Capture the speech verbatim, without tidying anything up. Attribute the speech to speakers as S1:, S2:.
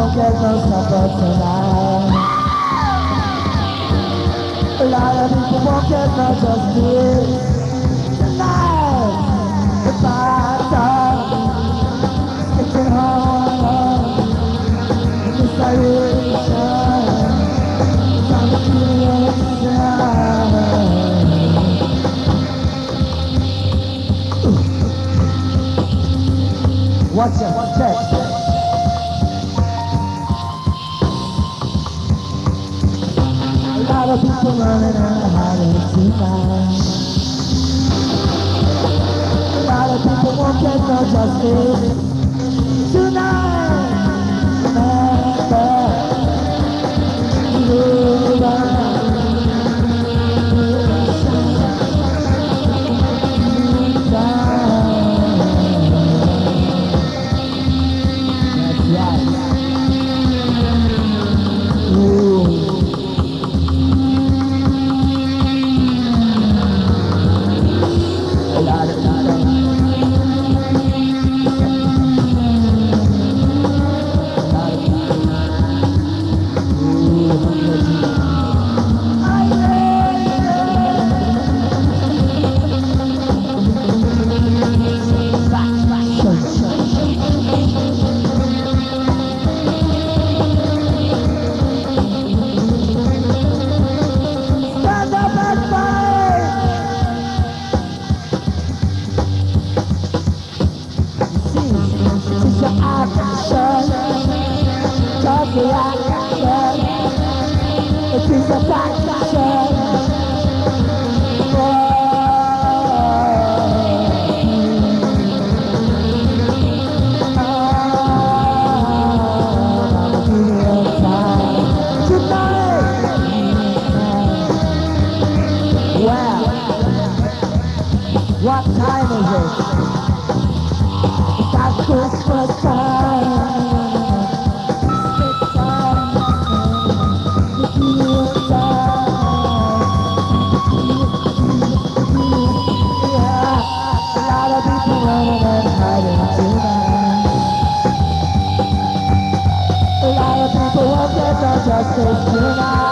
S1: won't get no supper tonight. A lot of people won't get no justice tonight. The battle sticking hard in this direction from the creation. Watch it, watch it. A lot of people running out of hiding tonight. A lot of people won't get no justice tonight. Remember, you are what time is it? It's our Christmas time. It's time. It's you time. Yeah, a lot of people running and hiding tonight. A lot of people won't get no justice tonight.